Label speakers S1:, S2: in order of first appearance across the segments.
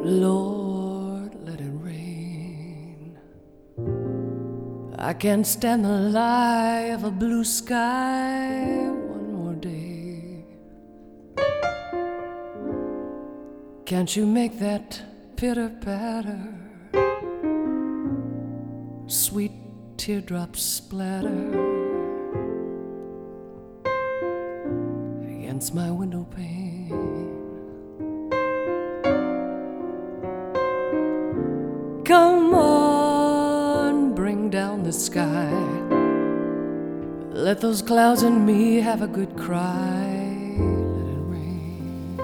S1: Lord, let it rain. I can't stand the lie of a blue sky one more day. Can't you make that pitter-patter, sweet teardrops splatter against my window pane? Come on, bring down the sky. Let those clouds and me have a good cry. Let it rain.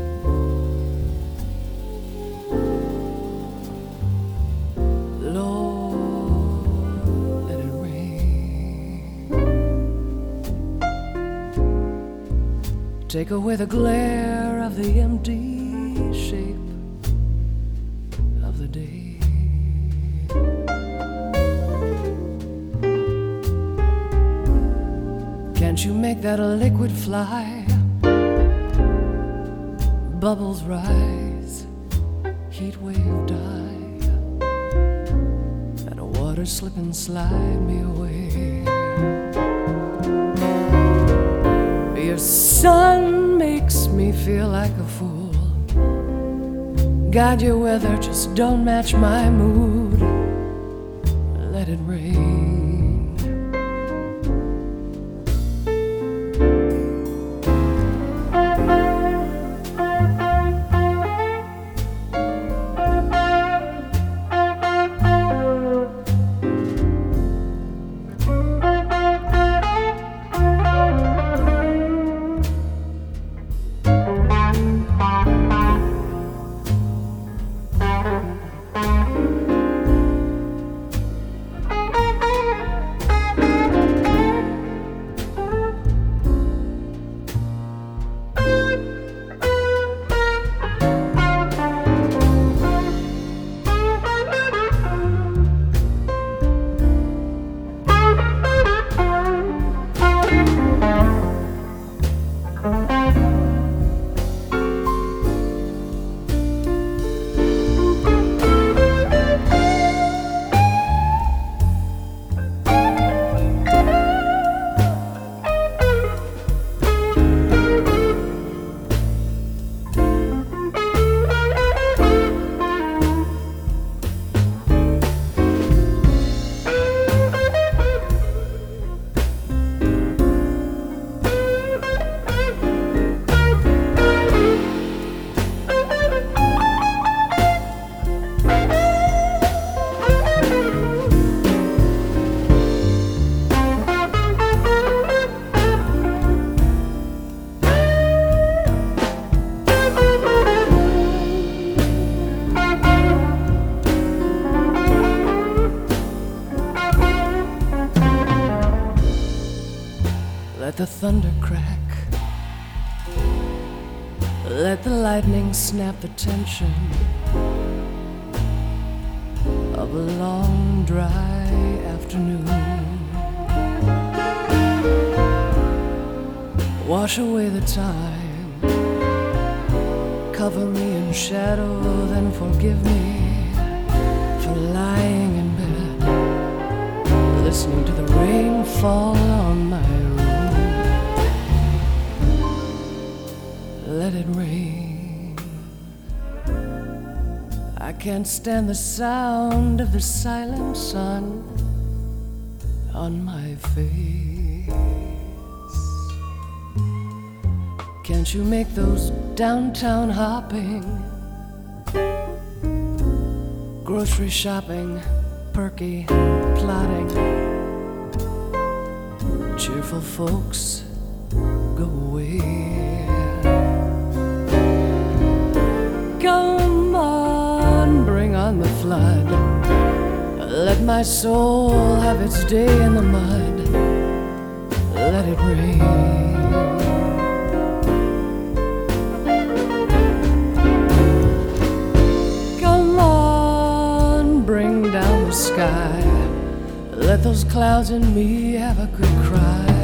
S1: Lord, let it rain. Take away the glare of the empty shape of the day. Can't you make that a liquid fly? Bubbles rise, heat wave die, and a water slip and slide me away. Your sun makes me feel like a fool. God, your weather just don't match my mood. Let it rain. Let the thunder crack, let the lightning snap the tension of a long, dry afternoon. Wash away the time, cover me in shadow, then forgive me for lying in bed, listening to the rain fall on my room. Let it rain. I can't stand the sound of the silent sun on my face. Can't you make those downtown hopping, grocery shopping, perky plotting, cheerful folks go away? Come on, bring on the flood. Let my soul have its day in the mud. Let it rain. Come on, bring down the sky. Let those clouds and me have a good cry.